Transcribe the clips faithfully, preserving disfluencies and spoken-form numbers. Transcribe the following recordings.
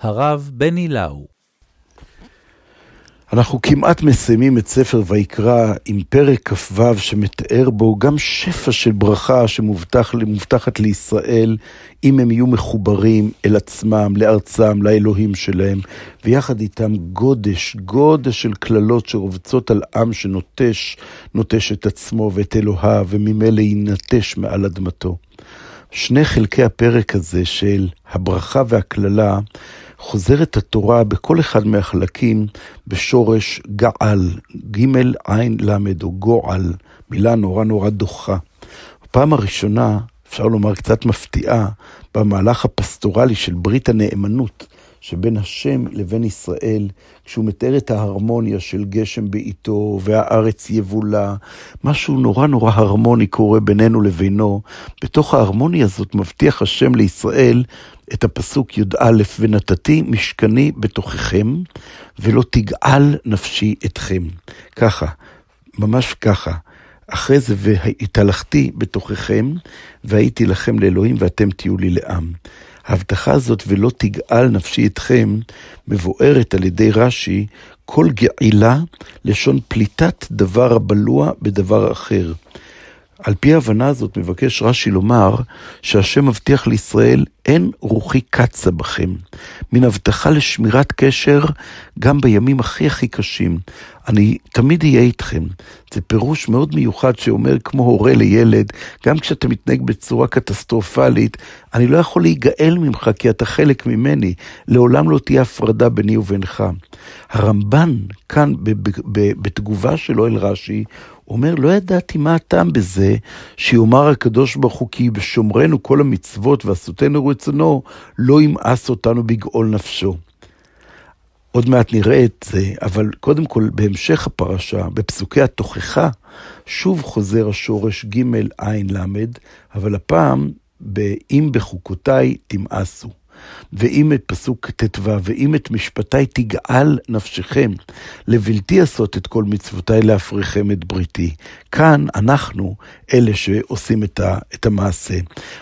הרב בני לאו. אנחנו כמעט מסיימים את ספר ויקרא עם פרק כ"ו שמתאר בו גם שפע של ברכה שמובטח, מובטחת לישראל, אם הם יהיו מחוברים אל עצמם, לארצם, לאלוהים שלהם, ויחד איתם גודש, גודש של כללות שרובצות על עם שנוטש, נוטש את עצמו ואת אלוהיו, וממילא ינטש מעל אדמתו. שני חלקי הפרק הזה של הברכה והכללה, חוזרת התורה בכל אחד מהחלקים בשורש געל, ג' עין למד או גועל, מילה נורא נורא דוחה. בפעם הראשונה, אפשר לומר קצת מפתיעה, במהלך הפסטורלי של ברית הנאמנות, שבין השם לבין ישראל, כשהוא מתאר את ההרמוניה של גשם בעיתו, והארץ יבולה, משהו נורא נורא הרמוני קורה בינינו לבינו, בתוך ההרמוניה הזאת מבטיח השם לישראל את הפסוק י"א, ונתתי משכני בתוככם, ולא תגעל נפשי אתכם. ככה, ממש ככה. אחרי זה, והתהלכתי בתוככם, והייתי לכם לאלוהים, ואתם תהיו לי לעם. ההבטחה הזאת, ולא תגעל נפשי אתכם, מבוארת על ידי רש"י, כל געילה לשון פליטת דבר הבלוע בדבר אחר. על פי ההבנה הזאת מבקש רש"י לומר שהשם מבטיח לישראל, אין רוחי קצה בכם, מן הבטחה לשמירת קשר גם בימים הכי הכי קשים. אני תמיד אהיה איתכם. זה פירוש מאוד מיוחד שאומר כמו הורה לילד, גם כשאתה מתנהג בצורה קטסטרופלית, אני לא יכול להיגאל ממך כי אתה חלק ממני, לעולם לא תהיה הפרדה ביני ובינך. הרמב"ן כאן בתגובה שלו אל רש"י, אומר, לא ידעתי מה הטעם בזה, שיאמר הקדוש ברוך הוא, כי בשומרנו כל המצוות ועשותנו רצונו, לא ימאס אותנו בגאול נפשו. עוד מעט נראה את זה, אבל קודם כל בהמשך הפרשה, בפסוקי התוכחה, שוב חוזר השורש ג' עין למד, אבל הפעם, אם בחוקותיי תמאסו. ואם את פסוק תתווה, ואם את משפטי תגעל נפשכם, לבלתי עשות את כל מצוותיי להפריכם את בריתי. כאן אנחנו אלה שעושים את, ה, את המעשה.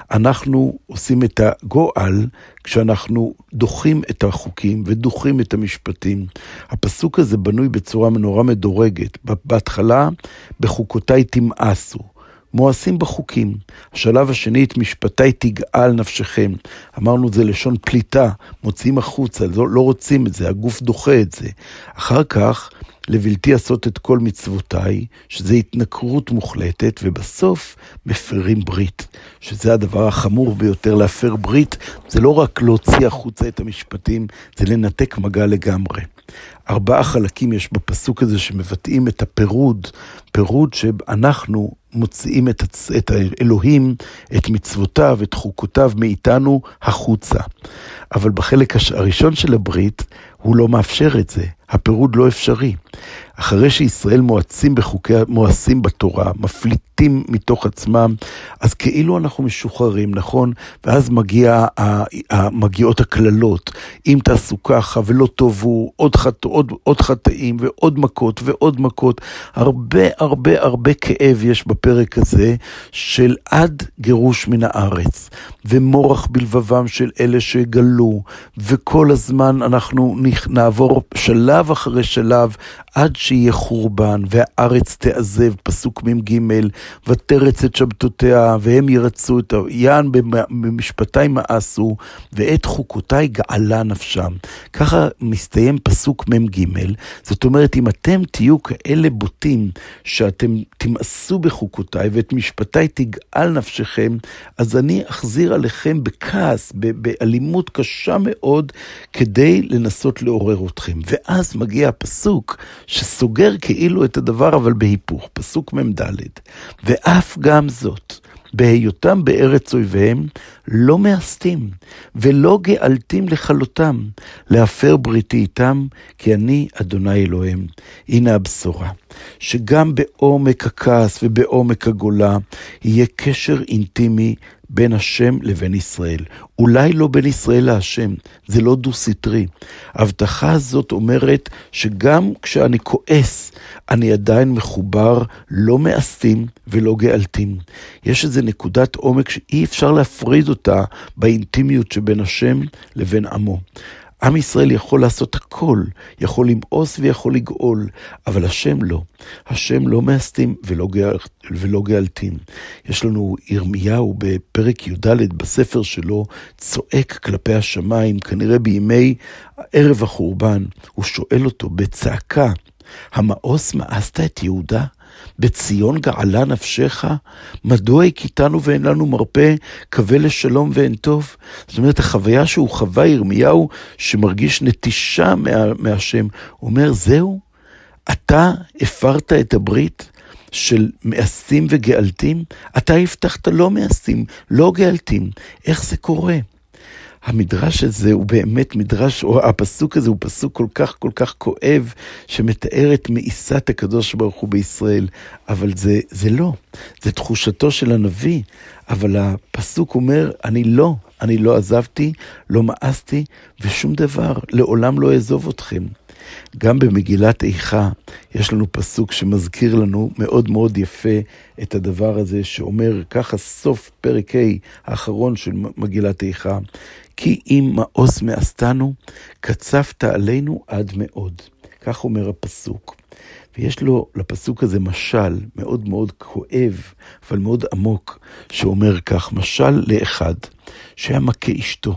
אנחנו עושים את הגועל כשאנחנו דוחים את החוקים ודוחים את המשפטים. הפסוק הזה בנוי בצורה נורא מדורגת. בהתחלה, בחוקותיי תמאסו. מואסים בחוקים. השלב השני, את משפטי תגעל נפשכם. אמרנו זה לשון פליטה, מוציאים החוצה, לא, לא רוצים את זה, הגוף דוחה את זה. אחר כך, לבלתי עשות את כל מצוותיי, שזה התנכרות מוחלטת, ובסוף מפרים ברית, שזה הדבר החמור ביותר להפר ברית, זה לא רק להוציא החוצה את המשפטים, זה לנתק מגע לגמרי. ארבעה חלקים יש בפסוק הזה שמבטאים את הפירוד, פירוד שאנחנו מוציאים את, את האלוהים, את מצוותיו, את חוקותיו מאיתנו החוצה. אבל בחלק הראשון של הברית, הוא לא מאפשר את זה. הפירוד לא אפשרי. אחרי שישראל מואצים בחוקי, מואסים בתורה, מפליטים מתוך עצמם, אז כאילו אנחנו משוחררים, נכון? ואז מגיע, מגיעות הכללות. אם תעשו ככה ולא טובו, עוד, חט, עוד, עוד חטאים ועוד מכות ועוד מכות. הרבה הרבה הרבה כאב יש בפרק הזה של עד גירוש מן הארץ. ומורח בלבבם של אלה שגלו. וכל הזמן אנחנו נעבור שלב אחרי שלב עד שיהיה חורבן, והארץ תעזב, פסוק מ"ג, ותרץ את שבתותיה, והם ירצו את יען במשפטי מאסו, ואת חוקותיי געלה נפשם. ככה מסתיים פסוק מ"ג, זאת אומרת, אם אתם תהיו כאלה בוטים, שאתם תמאסו בחוקותיי, ואת משפטי תגעל נפשכם, אז אני אחזיר עליכם בכעס, באלימות קשה מאוד, כדי לנסות לעורר אתכם. ואז מגיע הפסוק, שסוגר כאילו את הדבר, אבל בהיפוך, פסוק מ"ד. ואף גם זאת, בהיותם בארץ אויביהם, לא מאסתים, ולא גאלתים לכלותם, להפר בריתי איתם, כי אני אדוני אלוהים. הנה הבשורה, שגם בעומק הכעס ובעומק הגולה, יהיה קשר אינטימי בין השם לבין ישראל. אולי לא בין ישראל להשם, זה לא דו-סטרי. ההבטחה הזאת אומרת שגם כשאני כועס, אני עדיין מחובר, לא מאסתים ולא גאלתים. יש איזו נקודת עומק שאי אפשר להפריד אותה באינטימיות שבין השם לבין עמו. עם ישראל יכול לעשות הכל, יכול למאוס ויכול לגאול, אבל השם לא. השם לא מאסתים ולא, גאל, ולא גאלתים. יש לנו ירמיהו בפרק י"ד בספר שלו, צועק כלפי השמיים, כנראה בימי ערב החורבן. הוא שואל אותו בצעקה, המאוס מאסת את יהודה? בציון געלה נפשך? מדוע הכיתנו ואין לנו מרפא, קווה לשלום ואין טוב? זאת אומרת, החוויה שהוא חווה ירמיהו, שמרגיש נטישה מה, מהשם, אומר, זהו, אתה הפרת את הברית של מאסים וגאלתים? אתה הבטחת לא מאסים, לא גאלתים. איך זה קורה? המדרש הזה הוא באמת מדרש, או הפסוק הזה הוא פסוק כל כך כל כך כואב, שמתאר את מאיסת הקדוש ברוך הוא בישראל, אבל זה, זה לא, זה תחושתו של הנביא, אבל הפסוק אומר, אני לא, אני לא עזבתי, לא מאסתי, ושום דבר, לעולם לא אעזוב אתכם. גם במגילת איכה יש לנו פסוק שמזכיר לנו מאוד מאוד יפה את הדבר הזה, שאומר ככה סוף פרק ה' האחרון של מגילת איכה, כי אם מאוס מאסתנו, קצפת עלינו עד מאוד. כך אומר הפסוק. ויש לו לפסוק הזה משל מאוד מאוד כואב, אבל מאוד עמוק, שאומר כך, משל לאחד שהיה מכה אשתו.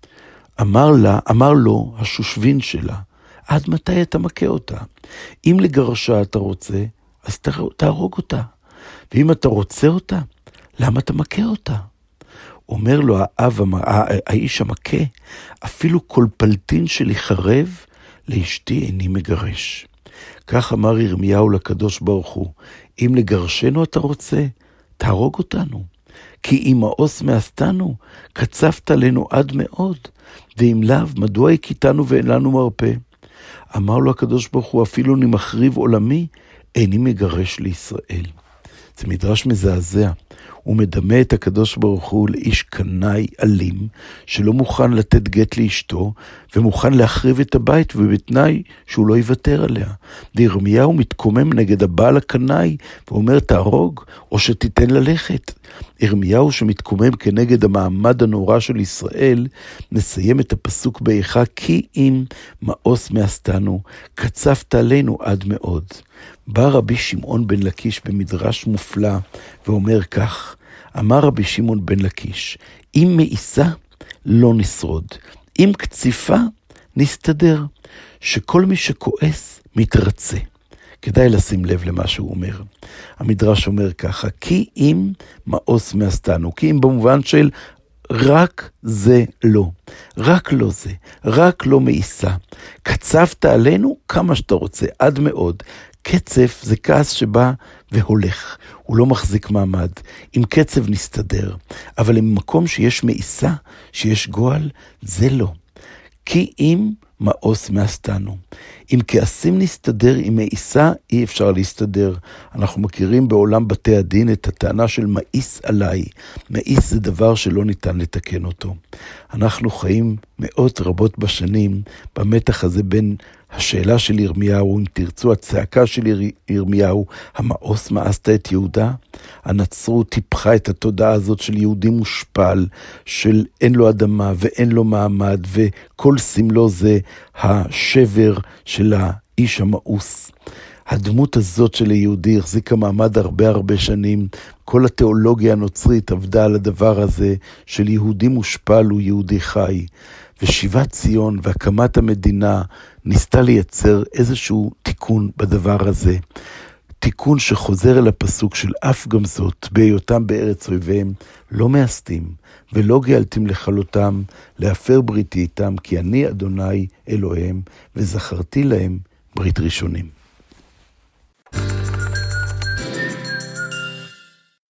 אמר לה, אמר לו השושבין שלה, עד מתי אתה מכה אותה? אם לגרשה אתה רוצה, אז תהרוג אותה. ואם אתה רוצה אותה, למה אתה מכה אותה? אומר לו האב, האיש המכה, אפילו כל פלטין שלי חרב, לאשתי איני מגרש. כך אמר ירמיהו לקדוש ברוך הוא, אם לגרשנו אתה רוצה, תהרוג אותנו. כי אם מאוס מאסתנו, קצפת עלינו עד מאוד, ואם לאו, מדוע הכיתנו ואין לנו מרפא? אמר לו הקדוש ברוך הוא, אפילו אני מחריב עולמי, איני מגרש לישראל. זה מדרש מזעזע. הוא מדמה את הקדוש ברוך הוא לאיש קנאי אלים, שלא מוכן לתת גט לאשתו, ומוכן להחריב את הבית, ובתנאי שהוא לא יוותר עליה. וירמיהו מתקומם נגד הבעל הקנאי, ואומר תהרוג, או שתיתן ללכת. ירמיהו שמתקומם כנגד המעמד הנורא של ישראל, נסיים את הפסוק באיכה, כי אם מאוס מאסתנו, קצפת עלינו עד מאוד. בא רבי שמעון בן לקיש במדרש מופלא, ואומר כך, אמר רבי שמעון בן לקיש, אם מאיסה לא נשרוד, אם קציפה נסתדר, שכל מי שכועס מתרצה. כדאי לשים לב למה שהוא אומר. המדרש אומר ככה, כי אם מאוס מאסתנו, כי אם במובן של רק זה לא, רק לא זה, רק לא מאיסה. קצבת עלינו כמה שאתה רוצה, עד מאוד. קצף זה כעס שבא והולך, הוא לא מחזיק מעמד. עם קצב נסתדר, אבל עם מקום שיש מאיסה, שיש גועל, זה לא. כי אם מאוס מאסתנו. אם כעסים נסתדר, עם מאיסה אי אפשר להסתדר. אנחנו מכירים בעולם בתי הדין את הטענה של מאיס עליי. מאיס זה דבר שלא ניתן לתקן אותו. אנחנו חיים מאות רבות בשנים במתח הזה בין השאלה של ירמיהו, אם תרצו, הצעקה של ירמיהו, המאוס מאסת את יהודה. הנצרות טיפחה את התודעה הזאת של יהודי מושפל, של אין לו אדמה ואין לו מעמד, וכל סמלו זה השבר של האיש המאוס. הדמות הזאת של היהודי החזיקה מעמד הרבה הרבה שנים. כל התיאולוגיה הנוצרית עבדה על הדבר הזה של יהודי מושפל הוא יהודי חי. ושיבת ציון והקמת המדינה ניסתה לייצר איזשהו תיקון בדבר הזה. תיקון שחוזר אל הפסוק של אף גם זאת, בהיותם בארץ אויביהם, לא מאסתים ולא גאלתים לכלותם, להפר בריתי איתם, כי אני אדוני אלוהים, וזכרתי להם ברית ראשונים.